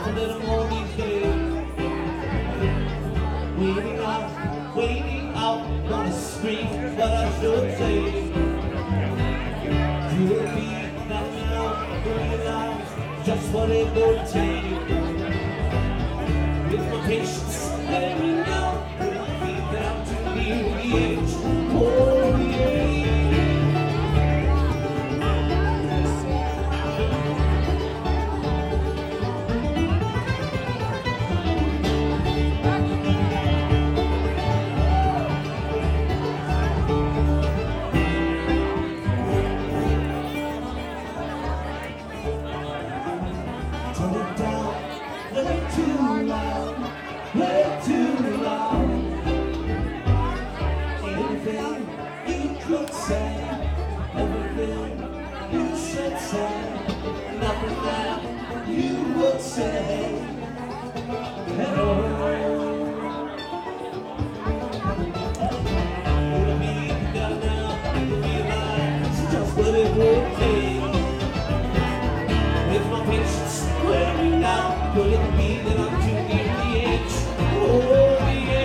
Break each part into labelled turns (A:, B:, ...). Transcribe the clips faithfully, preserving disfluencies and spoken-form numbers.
A: a little more these days. Waiting out, waiting out on the street, but I should say, could be that now I realize just what it would take. With my patience wearing out, with my feet down to near the edge. Oh yeah. Turn it down, way too loud, way too loud. Anything you could say, everything you should say, nothing that you would say at all. What I mean, got now, you realize just what it would take. With my patience wearing out, could it be that I'm too near the edge? Oh yeah.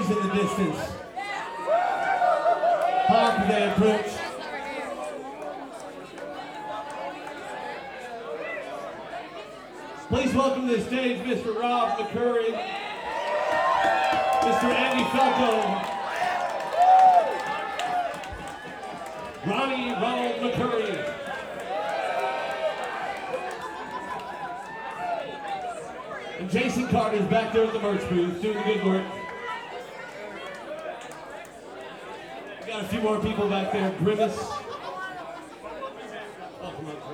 A: boys in the distance. Hark they approach. Please welcome to the stage Mister Rob McCurry, Mister Andy Falco, Ronnie Ronald McCurry, and Jason Carter's back there at the merch booth doing the good work. We got a few more people back there. Grimace. Oh, come on.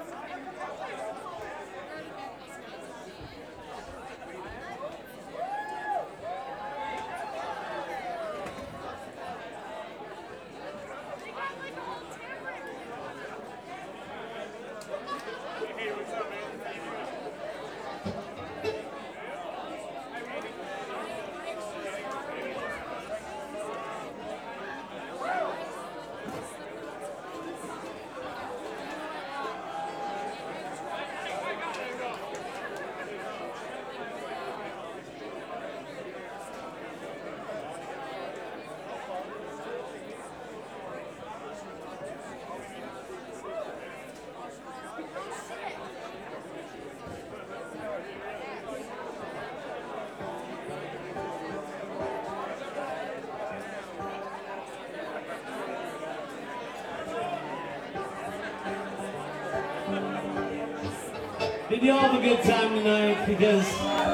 A: Did you all have a good time tonight? Because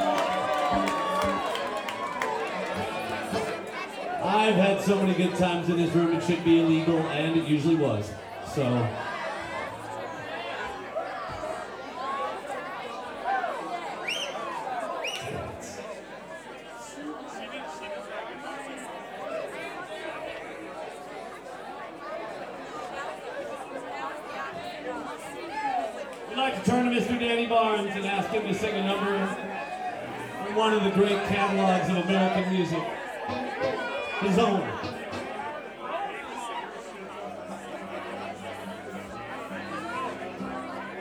A: I've had so many good times in this room, it should be illegal, and it usually was. So. We'd like to turn to Mister Danny Barnes and ask him to sing a number from one of the great catalogs of American music, his own.